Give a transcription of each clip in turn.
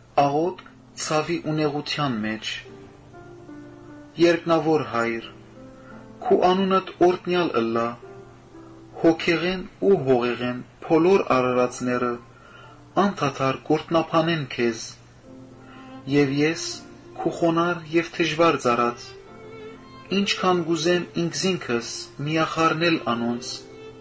աղոտ ցավի ունեղության մեջ։ Երկնավոր Հայր, քու անունդ օրտնյալ ըլլա, հոգեղեն ու հողեղեն փոլոր արարածները անդադար գործնապանեն քեզ, եւ ես քու խոնար եւ թժվար ծառած, ինչքան գուզեմ ինքզինքս միախառնել անոնց,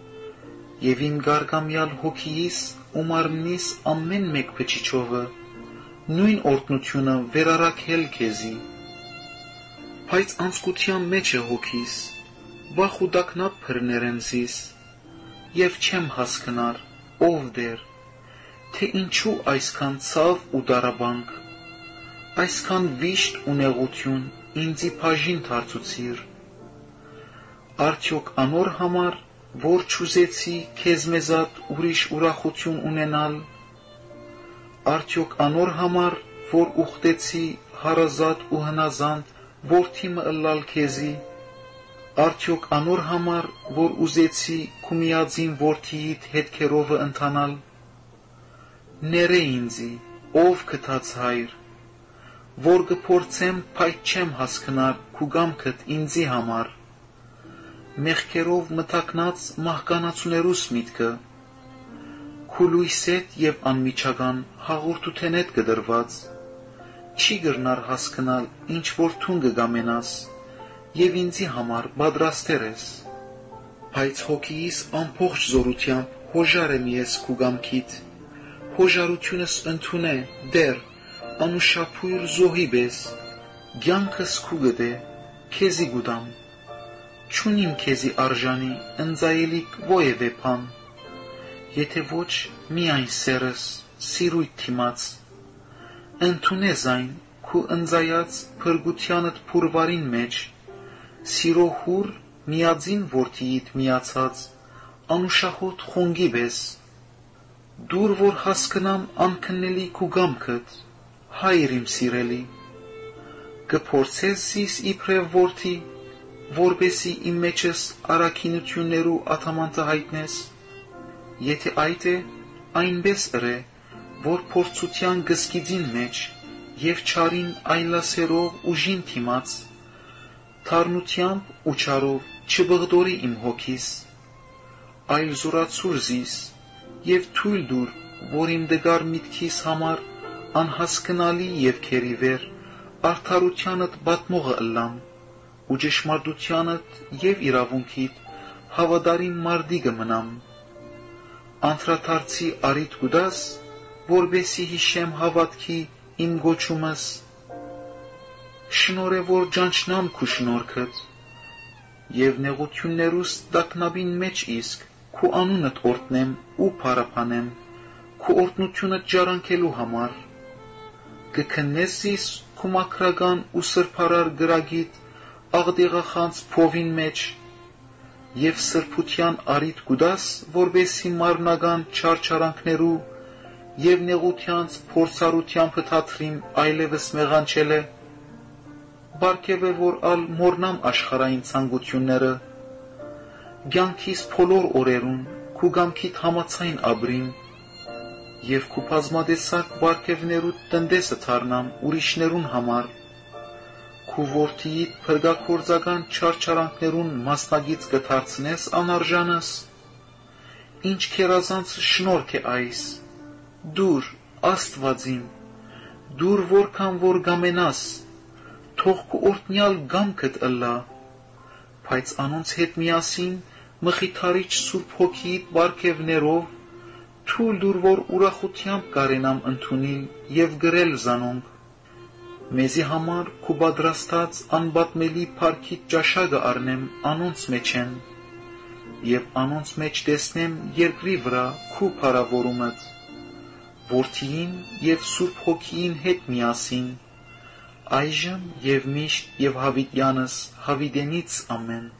եւ իմ գարգամյալ հոգիիս ու մարմնիս ամեն մեկ փչիչովը նույն օրտնությունը վերարակել քեզի, բայց անցկության մեջ է հոգիս, վախ ու դակնապ փրներեն զիս, եւ չեմ հասկնար, ով դեր, թե ինչու այսքան ցավ ու դարաբանք, այսքան վիշտ ու նեղություն ինձի բաժին դարձուցիր, արդյոք անոր համար, որ չուզեցի քեզ մեզատ ուրիշ ուրախություն ունենալ, արդյոք անոր համար, որ ուխտեցի հարազատ ու հնազանդ որդիմը ըլլալ քեզի, արդյոք անոր համար, որ ուզեցի քու միածին որդիիդ հետքերովը ընթանալ, ներե ինձի, ով գթած Հայր, որ կփորձեմ, բայց չեմ հասկնար քու գամքդ ինձի համար, մեղքերով մթակնած մահկանացուներուս միտքը, քու լույսետ եւ անմիջական հաղորդութենետ կդրված, չի գրնար հասկնալ ինչ որ թուն կգամենաս եւ ինձի համար պատրաստեր ես, բայց հոգիս ամբողջ զորությամբ հոժար եմ ես քու գամքիդ, հոժարությունս ընդունե դեռ անուշափույր զոհի պես, կյանքս քու գտե, քեզի գուտամ, չունիմ քեզի արժանի ընձայելիք ովևէ բան, եթե ոչ միայն սերս, սիրույթ թիմաց, ընդունես այն քու ընձայած փրկությանդ փուրվարին մեջ, սիրո հուր միածին որդիիդ միացած, անուշահոտ խոնգի պես, դուր որ հասկնամ անքննելի քու գամքդ, Հայր իմ սիրելի, կփորձես զիս իբրև որդի, որպեսի իմ մեջս առաքինություններու ադամանտը հայտնես, եթե այդ է, այնպես ըրե, որ փորձության գսկիձին մեջ եւ չարին այլասերով ուժին թիմաց, թարնությամբ ու չարով չբղդորի իմ հոգիս, այլ զորացուր զիս եւ թույլ դուր, որ իմ դգար միտքիս համար անհասկնալի եւ քերիվեր արդարությանդ բատմողը ըլլամ ու ճշմարտությանդ եւ իրավունքիդ հավատարիմ մարդիկը մնամ, անդրադարձի արիտ գուդաս, որբեսի հիշեմ հավատքի իմ գոչումս, շնորհե որ ճանչնամ քու շնորհքդ եւ նեղություններուս տակնաբին մեջ իսկ քու անունդ օրտնեմ ու փարապանեմ քու օրտնությունդ ջարանքելու համար, կքննես զիս քու մաքրական ու սրբարար գրագիտ աղդեղախանց փովին մեջ եւ սրբության արիտ գուդաս, որբեսի մարմնական չարչարանքներու եւ նեղությանց փորձառությամբ հթաթրիմ այլևս մեղանչել է, բարգեւ է որ ալ մորնամ աշխարհային ցանկությունները, կյանքիս փոլոր օրերուն քու գամքիդ համացայն ապրիմ, եւ քու բազմադեսակ բարգևներուդ տնտեսը թարնամ ուրիշներուն համար, քու որդիիդ փրկագործական չարչարանքներուն մասնագից կդարձնես անարժանս, ինչ քերազանց շնորհք է այս, դուր Աստվածիմ, դուր որքան որ գամենաս, թող քու օրտնյալ գամքդ ըլլա, բայց անոնց հետ միասին մխիթարիչ Սուրբ Հոգիիդ բարգևներով թույլ դուր որ ուրախությամբ կարենամ ընդունիլ եւ գրել զանոնք, մեզի համար քու պատրաստած անբատմելի փառքիդ ճաշակը առնեմ անոնց մեջ են, եւ անոնց մեջ տեսնեմ երկրի վրա քու փառավորումդ, որդիին եւ Սուրբ Հոգիին հետ միասին, այժմ եւ միշտ եւ հավիտյանս հավիտենից ամեն։